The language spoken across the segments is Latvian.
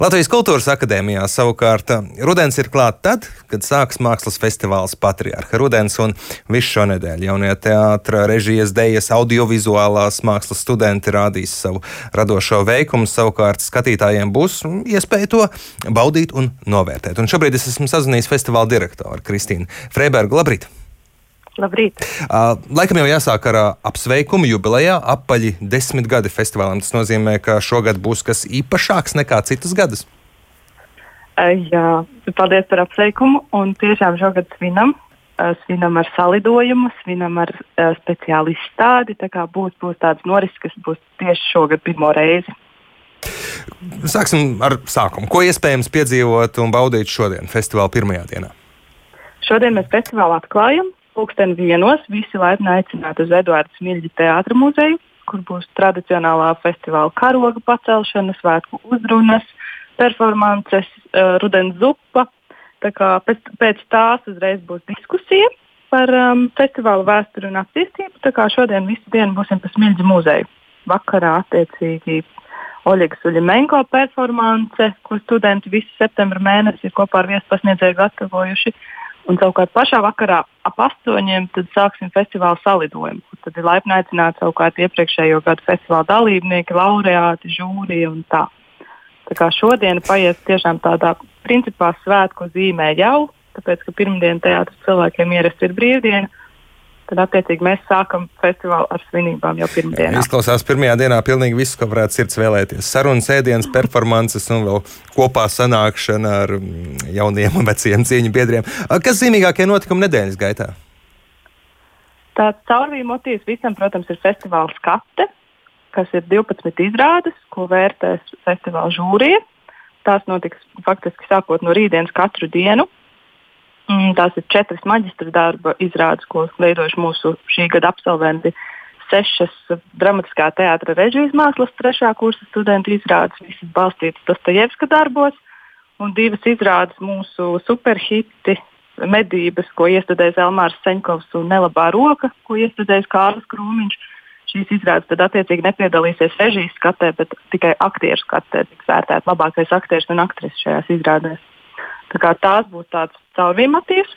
Latvijas Kultūras akadēmijā savukārt rudens ir klāt tad, kad sāks mākslas festivāls Patriarha rudens, un visu šo nedēļu jaunie teātra, režijas, dejas, audiovizuālās mākslas studenti rādīs savu radošo veikumu. Savukārt skatītājiem būs iespēja to baudīt un novērtēt. Un šobrīd es esmu sazvanījis festivāla direktoru Kristīnu Freibergu. Labrīt! Labrīt! Laikam jau jāsāk ar apsveikumu jubilejā, apaļi 10 gadi festivālam. Tas nozīmē, ka šogad būs kas īpašāks nekā citus gadus. Jā, paldies par apsveikumu. Un tiešām šogad svinam ar salidojumu, svinam ar speciālu izstādi. Tā kā būs tāds norises, kas būs tieši šogad pirmo reizi. Sāksim ar sākumu. Ko iespējams piedzīvot un baudīt šodien, festivāla pirmajā dienā? Šodien mēs festivālu atklājam. 1:00 visi laipni aicināti uz Eduarda Smilģa teātra muzeju, kur būs tradicionālā festivāla karoga pacelšana, svētku uzrunas, performances, rudens zupa. Tā kā pēc tās uzreiz būs diskusija par festivāla vēsturi un attīstību. Tā kā šodien visu dienu būsim pa Smilģa muzeju. Vakarā attiecīgi Oļega Suļemenko performance, ko studenti visu septembra mēnesi ir kopā ar viespasniedzēju gatavojuši. Un savukārt pašā vakarā ap 8:00 tad sāksim festivāla salidojumu. Tad ir laipni aicināti savukārt iepriekšējo gadu festivāla dalībnieki, laureāti, žūrija un tā. Tā kā šodiena paies tiešām tādā principā svētku zīmē jau, tāpēc, ka pirmdiena teātras cilvēkiem ierasts ir brīvdiena, tad attiecīgi mēs sākam festivālu ar svinībām jau pirmdienā. Izklausās pirmajā dienā pilnīgi viss, ko varētu sirds vēlēties. Sarunas, ēdienas, performances un vēl kopā sanākšana ar jauniem un veciem cīņu biedriem. Kas zīmīgākie notikumi nedēļas gaitā? Tāds caurvīja motīvs visam, protams, ir festivāla skate, kas ir 12 izrādes, ko vērtēs festivāla žūrija. Tās notiks faktiski sākot no rītdienas katru dienu. Tās ir 4 maģistra darba izrādes, ko veidojuši mūsu šī gada absolventi, 6 dramatiskā teātra režijas mākslas 3. kursa studentu izrādes, visas balstītas Dostojevska darbos, un 2 izrādes mūsu superhiti medības, ko iestudējis Elmārs Seņkovs, un Nelabā roka, ko iestudējis Kārlis Krūmiņš. Šīs izrādes tad attiecīgi nepiedalīsies režijas skatē, bet tikai aktieru skatē tiks vērtēt labākais aktieris un aktrise šajās izrādēs. Tā kā tās būs tāds caurvīja motīvs.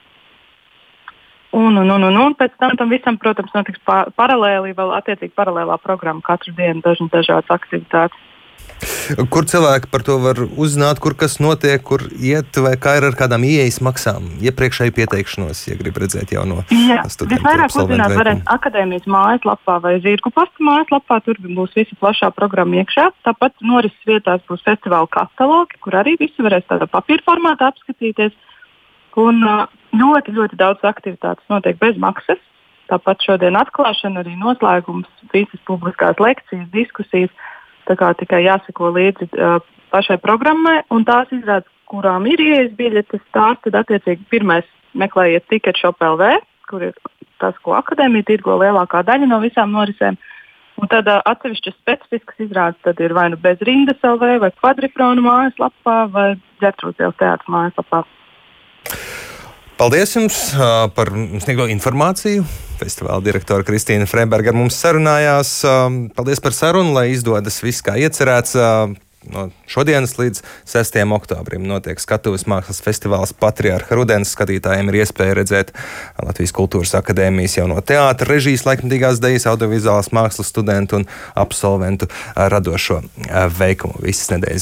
Un pēc tam visam, protams, notiks paralēli, vēl attiecīgi paralēlā programma katru dienu dažādas aktivitātes. Kur cilvēki par to var uzzināt, kur kas notiek, kur iet, vai kā ir ar kādām ieejas maksām, iepriekšēju pieteikšanos, ja grib redzēt jauno studentu? Visvairāk uzzināt varēs akadēmijas mājaslapā vai Zirgu pasta mājaslapā, tur būs visa plašā programma iekšā. Tāpat norises vietās būs festivāla katalogi, kur arī visi varēs tādā papīra formātā apskatīties. Un ļoti, ļoti daudz aktivitātes notiek bez maksas. Tāpat šodien atklāšana, arī noslēgums, visas publiskās lekcijas, diskusijas. Tā kā tikai jāseko līdzi pašai programmai, un tās izrādes, kurām ir ieejas biļetes, tās tad attiecīgi pirmais meklējiet Ticketshop LV, kur ir tas, ko akadēmija tirgo lielākā daļa no visām norisēm. Un tad atsevišķas specifiskas izrādes tad ir vai nu bez rindas LV, vai Kvadrifrona mājaslapā, vai Ģertrūdes teātra mājaslapā. Paldies jums par sniegto informāciju. Festivāla direktora Kristīna Freiberga ar mums sarunājās. Paldies par sarunu, lai izdodas viss kā iecerēts. No šodienas līdz 6. oktobrim notiek skatuves mākslas festivāls Patriarha rudens. Skatītājiem ir iespēja redzēt Latvijas Kultūras akadēmijas jauno teātra, režijas, laikmetīgās dejas, audiovizuālās mākslas studentu un absolventu radošo veikumu visas nedēļas